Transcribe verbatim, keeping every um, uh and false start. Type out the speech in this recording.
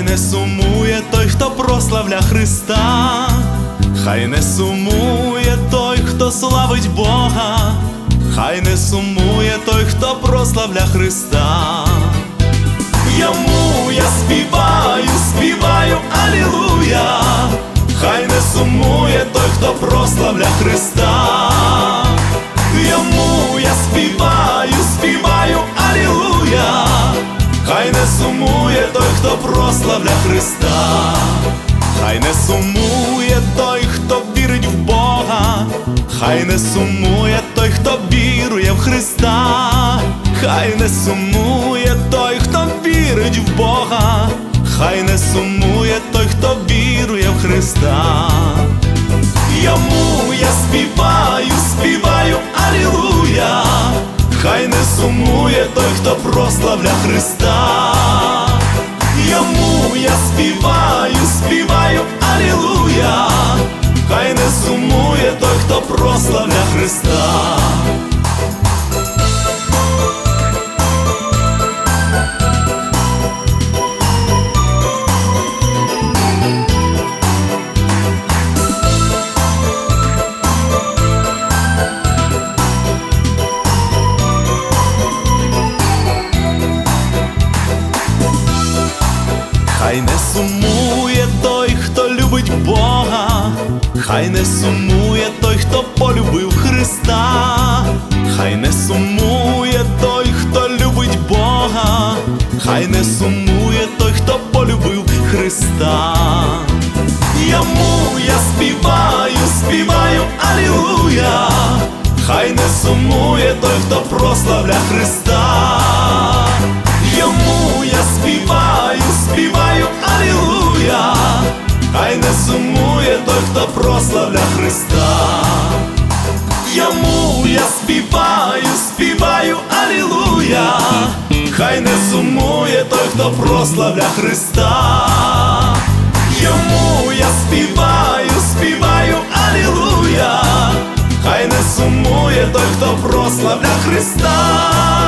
не сумує той, хто прославля Христа, хай не сумує той, хто славить Бога, хай не сумує той, хто прославля Христа. Йому я співаю, співаю алілуя, хай не сумує той, хто прославля Христа. Йому я співаю, співаю алілуя, хай не сумує той, хто прославля Христа. Хай не сумує той, хто вірить в Бога, хай не сумує той, хто вірує в Христа. Хай не сумує той, хто вірить в Бога, хай не сумує той, хто вірує в Христа. Йому я співаю, співаю алілуя, хай не сумує той, хто прославля Христа. Йому я співаю, співаю алілуя, хай не сумує той, хто прославля Христа. Хай не сумує той, хто любить Бога, хай не сумує той, хто полюбив Христа. Хай не сумує той, хто любить Бога, хай не сумує той, хто полюбив Христа. Йому я співаю, співаю алілуя, хай не сумує той, хто прославля Христа. Йому я співаю, співаю алілуя, хай не сумує той, хто прославля Христа. Йому я співаю, співаю алілуя, хай не сумує той, хто прославля Христа. Йому я співаю, співаю алілуя, хай не сумує той, хто прославля Христа.